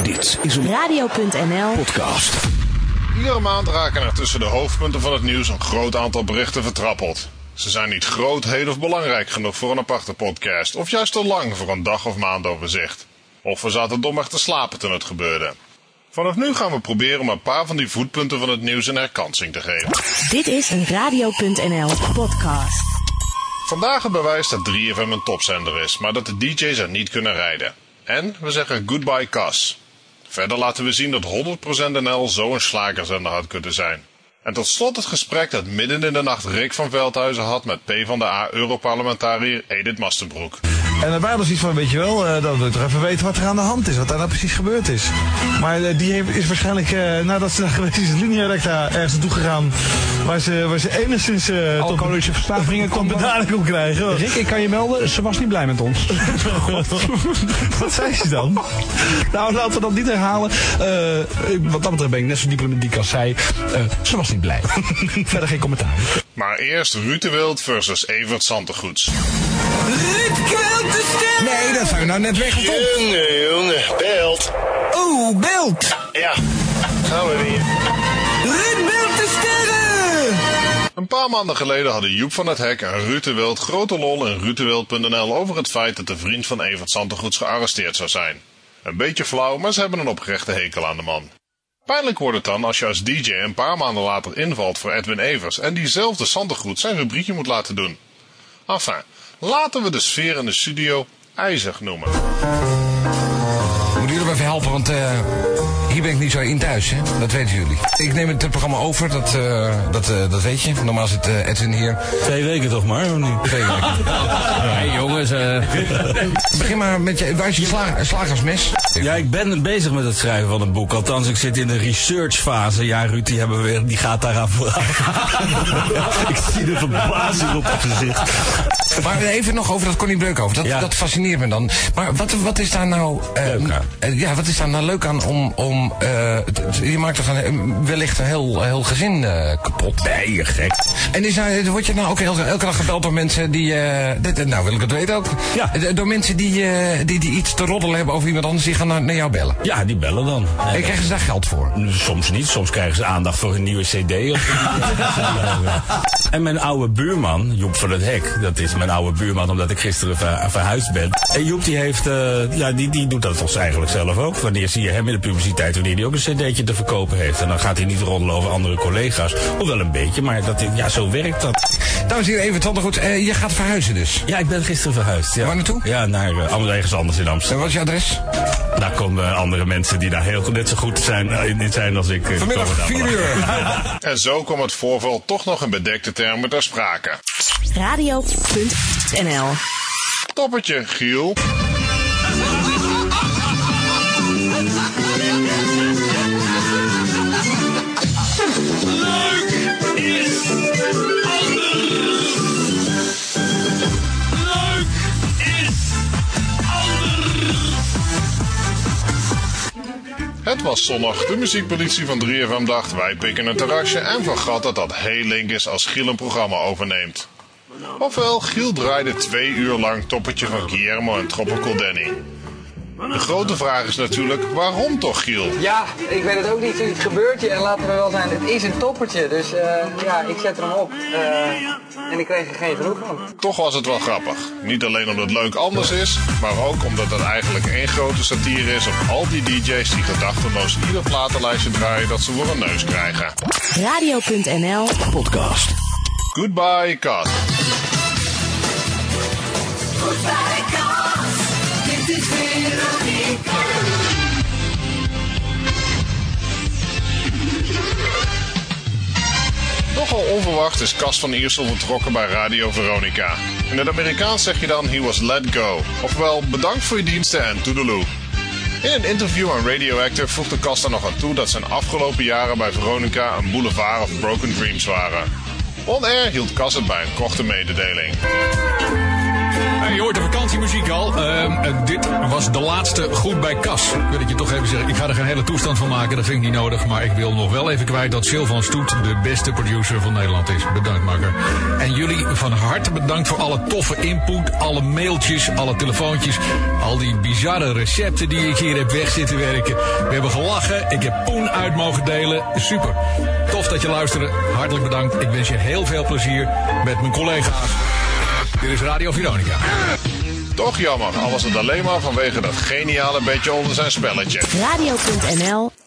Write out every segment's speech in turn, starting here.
Dit is een Radio.nl podcast. Iedere maand raken er tussen de hoofdpunten van het nieuws een groot aantal berichten vertrappeld. Ze zijn niet groot, heel of belangrijk genoeg voor een aparte podcast, of juist te lang voor een dag of maand overzicht. Of we zaten domweg te slapen toen het gebeurde. Vanaf nu gaan we proberen om een paar van die voetpunten van het nieuws een herkansing te geven. Dit is een Radio.nl podcast. Vandaag bewijst dat 3FM een topzender is, maar dat de DJ's er niet kunnen rijden. En we zeggen goodbye Cas. Verder laten we zien dat 100% NL zo'n slagerzender had kunnen zijn. En tot slot het gesprek dat midden in de nacht Rick van Veldhuizen had met PvdA-Europarlementariër Edith Mastenbroek. En er waren dus iets van, weet je wel, dat we toch even weten wat er aan de hand is, wat daar nou precies gebeurd is. Maar die is waarschijnlijk, nadat ze daar geweest is, linea recta ergens naartoe gegaan, waar ze enigszins alcoholische verslavingen kon bedaling kon krijgen. Rick, ik kan je melden, ze was niet blij met ons. Wat zei ze dan? Nou, laten we dat niet herhalen. Wat dat betreft ben ik net zo diplomatiek als zij. Ze was niet blij. Verder geen commentaar. Maar eerst Ruud de Wild versus Evert Santegoeds. Nee, dat zou je nou net weggevonden. Jongen, Belt. Oeh, Belt. Ja, gaan we weer. Ruud Belt de sterren. Een paar maanden geleden hadden Joep van het Hek en Ruud de Wild grote lol in ruuddewild.nl over het feit dat de vriend van Evert Santegoeds gearresteerd zou zijn. Een beetje flauw, maar ze hebben een oprechte hekel aan de man. Pijnlijk wordt het dan als je als DJ een paar maanden later invalt voor Edwin Evers en diezelfde Santegoed zijn rubriekje moet laten doen. Enfin, laten we de sfeer in de studio ijzig noemen. Moet jullie me even helpen, want hier ben ik niet zo in thuis, hè? Dat weten jullie. Ik neem het programma over, dat weet je. Normaal zit Edwin hier. 2 weken toch maar, of niet? 2 weken. Hey jongens, begin maar met je, waar is je slagersmes? Ja, ik ben bezig met het schrijven van een boek. Althans, ik zit in de researchfase. Ja, Ruud, die gaat daaraan vooraf. Ik zie de verbazing op het gezicht. Maar even nog over dat Connie Breukhoven. Dat fascineert me dan. Maar wat is daar nou... wat is daar nou leuk aan om je maakt toch wellicht een heel gezin kapot. Nee, je gek. En word je nou ook elke dag gebeld door mensen die... nou wil ik het weten ook. Ja. Door mensen die iets te roddelen hebben over iemand anders. Die gaan naar jou bellen. Ja, die bellen dan. En krijgen ze daar geld voor? Soms niet. Soms krijgen ze aandacht voor een nieuwe cd. En mijn oude buurman, Joep van het Hek. Dat is mijn oude buurman omdat ik gisteren verhuisd ben. En Joep die heeft... die doet dat toch eigenlijk zelf ook. Wanneer zie je hem in de publiciteit, wanneer hij ook een cd'tje te verkopen heeft. En dan gaat hij niet roddelen over andere collega's. Hoewel een beetje, maar zo werkt dat. Dames en heren, even Santegoed. Je gaat verhuizen dus? Ja, ik ben gisteren verhuisd. Ja. Waar naartoe? Ja, naar ergens anders in Amsterdam. En wat is je adres? Daar komen andere mensen die daar net zo goed zijn als ik. Vanmiddag 4 uur. En zo kwam het voorval toch nog in bedekte termen ter sprake. Radio.nl Toppertje, Giel. Het was zondag. De muziekpolitie van 3FM dacht, wij pikken een terrasje en vergat dat heel link is als Giel een programma overneemt. Ofwel, Giel draaide 2 uur lang Toppertje van Guillermo en Tropical Danny. De grote vraag is natuurlijk, waarom toch Giel? Ja, ik weet het ook niet, het gebeurt je en laten we wel zijn, het is een toppertje. Dus ik zet hem op en ik kreeg er geen genoeg van. Toch was het wel grappig. Niet alleen omdat het leuk anders is, maar ook omdat het eigenlijk één grote satire is op al die DJ's die gedachteloos ieder platenlijstje draaien dat ze voor een neus krijgen. Radio.nl Podcast. Goodbye, Kat. Goodbye, Kat. Dit is Veronica. Nogal onverwacht is Cas van Iersel vertrokken bij Radio Veronica. In het Amerikaans zeg je dan, he was let go. Ofwel, bedankt voor je diensten en toedeloe. In een interview aan Radioactive voegde Cas er nog aan toe dat zijn afgelopen jaren bij Veronica een boulevard of broken dreams waren. On Air hield Cas het bij een korte mededeling. Hey, je hoort de vakantiemuziek al. Dit was de laatste Goed bij Cas. Ik wil het je toch even zeggen. Ik ga er geen hele toestand van maken. Dat vind ik niet nodig. Maar ik wil nog wel even kwijt dat Sil van Stoet de beste producer van Nederland is. Bedankt, makker. En jullie van harte bedankt voor alle toffe input. Alle mailtjes, alle telefoontjes. Al die bizarre recepten die ik hier heb weg zitten werken. We hebben gelachen. Ik heb poen uit mogen delen. Super. Tof dat je luisterde. Hartelijk bedankt. Ik wens je heel veel plezier met mijn collega's. Dit is Radio Veronica. Toch jammer, al was het alleen maar vanwege dat geniale beetje onder zijn spelletje. Radio.nl 100%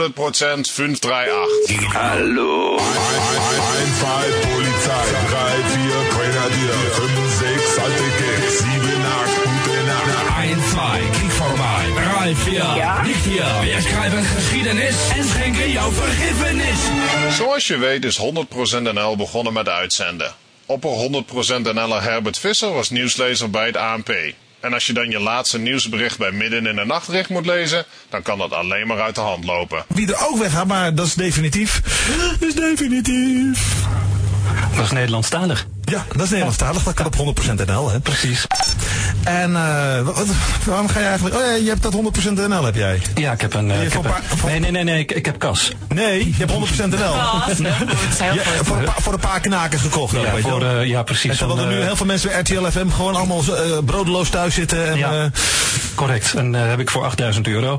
538. Hallo. 1, 5, Polizei, 3, 4, Grenadier, 5, 6, alte Keks, 7, 8, gute Nacht. 1, 2, kijk voorbij, 3, 4, niet hier. Wir schrijven geschiedenis en schenken jou vergiffenis. Zoals je weet is 100% NL begonnen met uitzenden. Opper 100% NL'er Herbert Visser was nieuwslezer bij het ANP. En als je dan je laatste nieuwsbericht bij Midden in de Nachtrecht moet lezen, dan kan dat alleen maar uit de hand lopen. Wie er ook weggaat, maar dat is definitief. Dat is definitief. Dat is Nederlandstalig. Ja, dat is Nederlandstalig. Dat kan op 100% NL, hè. Precies. En waarom ga je eigenlijk... Oh ja, je hebt dat 100% NL, heb jij? Ja, ik heb een... Nee, ik heb Cas. Nee, je hebt 100% NL. Voor een paar knaken gekocht. Ja, ja, precies. En terwijl er nu heel veel mensen bij RTL FM gewoon allemaal broodeloos thuis zitten. En, ja, correct. En heb ik voor €8.000.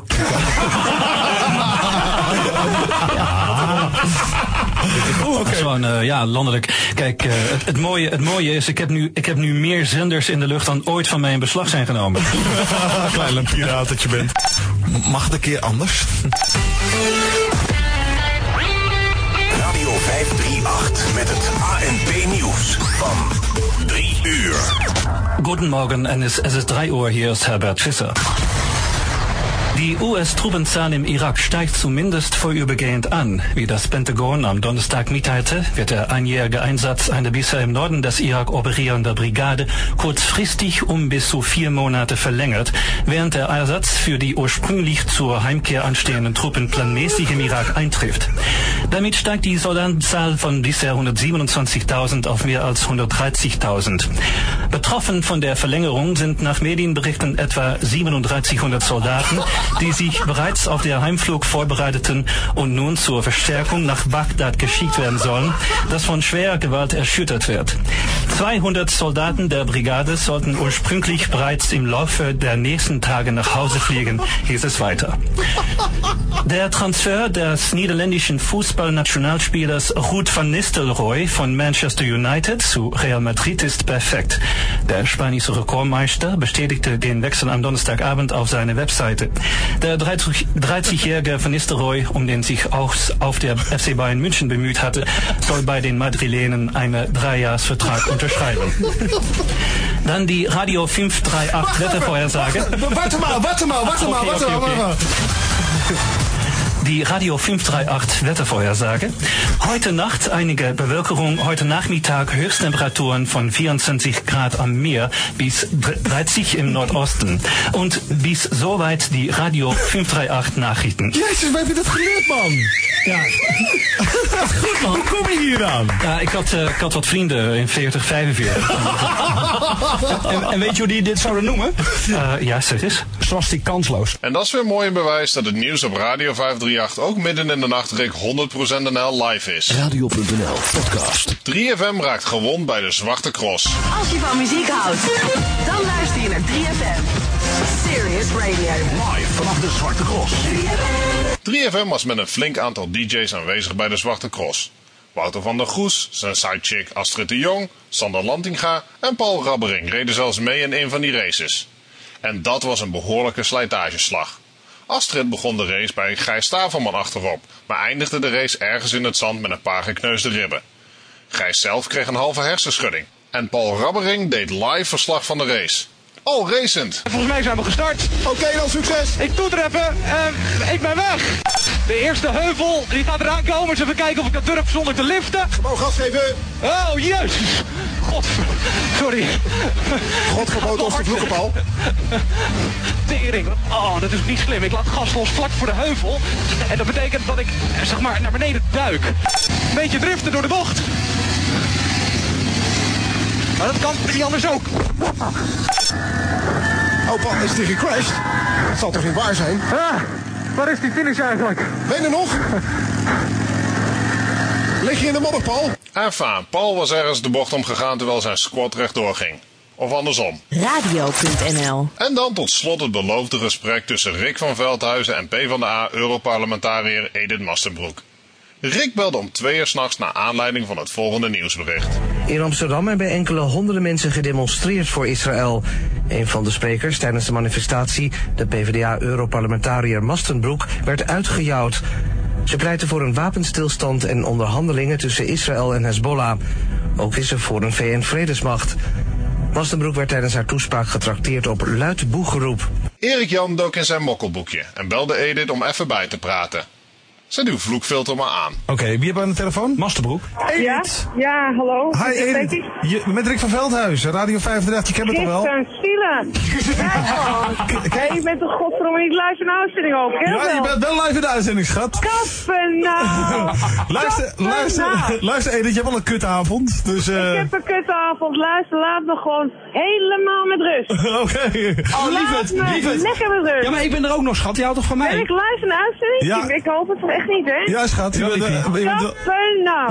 Okay. Gewoon, landelijk. Kijk, het mooie is, ik heb nu meer zenders in de lucht dan ooit van mij in beslag zijn genomen. Klein piraat dat je bent. Mag het een keer anders? Radio 538 met het ANP nieuws van 3 uur. Guten Morgen, es ist 3 Uhr, hier ist Herbert Visser. Die US-Truppenzahl im Irak steigt zumindest vorübergehend an. Wie das Pentagon am Donnerstag mitteilte, wird der einjährige Einsatz einer bisher im Norden des Irak operierenden Brigade kurzfristig bis zu 4 Monate verlängert, während der Ersatz für die ursprünglich zur Heimkehr anstehenden Truppen planmäßig im Irak eintrifft. Damit steigt die Soldatenzahl von bisher 127.000 auf mehr als 130.000. Betroffen von der Verlängerung sind nach Medienberichten etwa 3700 Soldaten, die sich bereits auf der Heimflug vorbereiteten und nun zur Verstärkung nach Bagdad geschickt werden sollen, das von schwerer Gewalt erschüttert wird. 200 Soldaten der Brigade sollten ursprünglich bereits im Laufe der nächsten Tage nach Hause fliegen, hieß es weiter. Der Transfer des niederländischen Fußballnationalspielers Ruud van Nistelrooy von Manchester United zu Real Madrid ist perfekt. Der spanische Rekordmeister bestätigte den Wechsel am Donnerstagabend auf seine Webseite. Der 30-jährige Van Nistelrooy, um den sich auch auf der FC Bayern München bemüht hatte, soll bei den Madrilenen einen 3-Jahres-Vertrag unterschreiben. Dann die Radio 538 Wettervorhersage. Warte mal. Die Radio 538 Wettervorhersage. Heute Nacht einige Bewölkung, heute Nachmittag Höchsttemperaturen von 24 Grad am Meer bis 30 im Nordosten. Und bis soweit die Radio 538 Nachrichten. Jezus, waar heb je dat geleerd, man? Ja. Goed, man. Hoe kom je hier aan? Ja, ik had wat vrienden in 40, 45. En weet je hoe die dit zouden noemen? Ja, zeg eens. Swastik kansloos. En dat is weer mooi een bewijs dat het nieuws op Radio 538 ook midden in de nachtreek 100% NL live is. Radio.nl podcast. 3FM raakt gewond bij de Zwarte Cross. Als je van muziek houdt, dan luister je naar 3FM. Serious Radio. Live vanaf de Zwarte Cross. 3FM was met een flink aantal DJ's aanwezig bij de Zwarte Cross. Wouter van der Goes, zijn sidechick Astrid de Jong, Sander Lantinga en Paul Rabbering reden zelfs mee in een van die races. En dat was een behoorlijke slijtageslag. Astrid begon de race bij Gijs Stavelman achterop, maar eindigde de race ergens in het zand met een paar gekneusde ribben. Gijs zelf kreeg een halve hersenschudding. En Paul Rabbering deed live verslag van de race. Al racend. Volgens mij zijn we gestart. Oké, dan succes. Ik toeter even. Ik ben weg. De eerste heuvel, die gaat eraan komen. Dus even kijken of ik dat durf zonder te liften. Gewoon gas geven. Oh, jezus. God, sorry. God verbood ons te vloeken, Paul. Tering. Oh, dat is niet slim. Ik laat gas los vlak voor de heuvel. En dat betekent dat ik, zeg maar, naar beneden duik. Een beetje driften door de bocht. Maar dat kan niet anders ook. Oh, Paul, is die gecrashed? Dat zal toch niet waar zijn? Ah, waar is die finish eigenlijk? Ben je er nog? Lig je in de modder, Paul? Enfin, Paul was ergens de bocht omgegaan terwijl zijn squad rechtdoor ging. Of andersom. Radio.nl. En dan tot slot het beloofde gesprek tussen Rick van Veldhuizen en PvdA-Europarlementariër Edith Mastenbroek. Rick belde om 2 uur 's nachts naar aanleiding van het volgende nieuwsbericht. In Amsterdam hebben enkele honderden mensen gedemonstreerd voor Israël. Een van de sprekers tijdens de manifestatie, de PvdA-Europarlementariër Mastenbroek, werd uitgejouwd. Ze pleitte voor een wapenstilstand en onderhandelingen tussen Israël en Hezbollah. Ook is ze voor een VN-vredesmacht. Mastenbroek werd tijdens haar toespraak getrakteerd op luid boegeroep. Erik Jan dook in zijn mokkelboekje en belde Edith om even bij te praten. Zet uw vloekfilter maar aan. Oké, wie hebben we aan de telefoon? Mastenbroek. Edith. Ja, hallo. Hi Edith. Met Rick van Veldhuizen, Radio 538, je kent het toch wel? Zielen. Kijk, je bent toch godverdomme niet live in de uitzending ook? Ja, je bent wel live in de uitzending, schat. Kappen nou. Luister Edith, je hebt wel een kutavond. Dus, Ik heb een kutavond. Luister, laat me gewoon helemaal met rust. Oké. Oh, lieverd. Lekker met rust. Ja, maar ik ben er ook nog, schat. Je houdt toch van mij? Ben ik live in de uitzending? Ja. Ik hoop het toch echt niet, hè? Ja, schat. Kappen nou.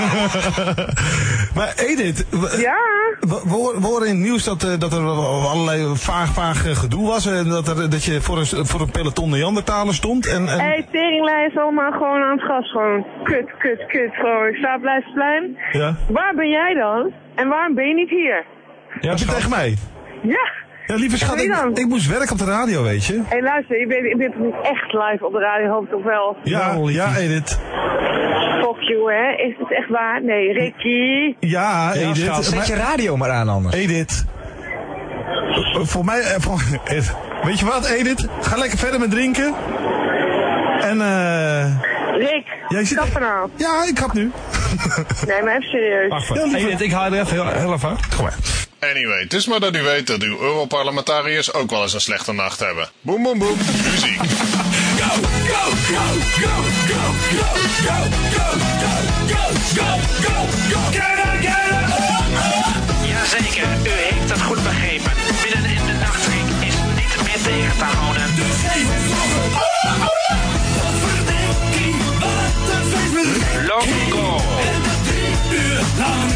Maar Edith, ja? we horen in het nieuws dat er allerlei vaag gedoe was. En dat je voor een peloton Neandertaler stond. Hey, teringlijn is allemaal gewoon aan het gas. Gewoon kut. Gewoon. Ik sta op Leidseplein. Ja. Waar ben jij dan? En waarom ben je niet hier? Ja, heb je tegen mij? Ja. Ja, lieve schat, ik moest werken op de radio, weet je. Hé, luister, je bent toch niet echt live op de radio, hoop ik toch wel? Ja, Edith. Fuck you, hè? Is het echt waar? Nee, Ricky. Ja, Edith. Schat, zet je radio maar aan anders. Edith. Voor mij... weet je wat, Edith? Ga lekker verder met drinken. En Rick, kap vanaf. Ja, ik kap nu. Nee, maar even serieus. Edith, ik haal er even heel even. Kom maar. Anyway, het is maar dat u weet dat uw Europarlementariërs ook wel eens een slechte nacht hebben. Boem, boem, boem. Muziek. Go, go, go, go, go, go, go, go, go, go, go, go, go. Get up. Jazeker, u heeft het goed begrepen. Midden in de nachtring is niet meer tegen te houden. Dus even vloggen. Wat verdikking, wat een feest. Loco. En dat 3 uur lang.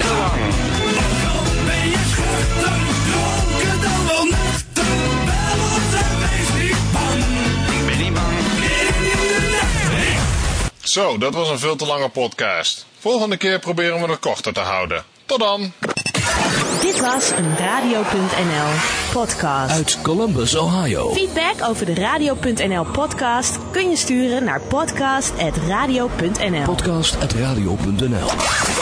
Ben je schuchter, dronken dan wel nuchter? Bel ons en wees niet bang. Ik ben niet bang. Midden in de nachtring. Zo, dat was een veel te lange podcast. Volgende keer proberen we het korter te houden. Tot dan. Dit was een Radio.nl podcast. Uit Columbus, Ohio. Feedback over de Radio.nl podcast kun je sturen naar podcast@radio.nl. Podcast@radio.nl.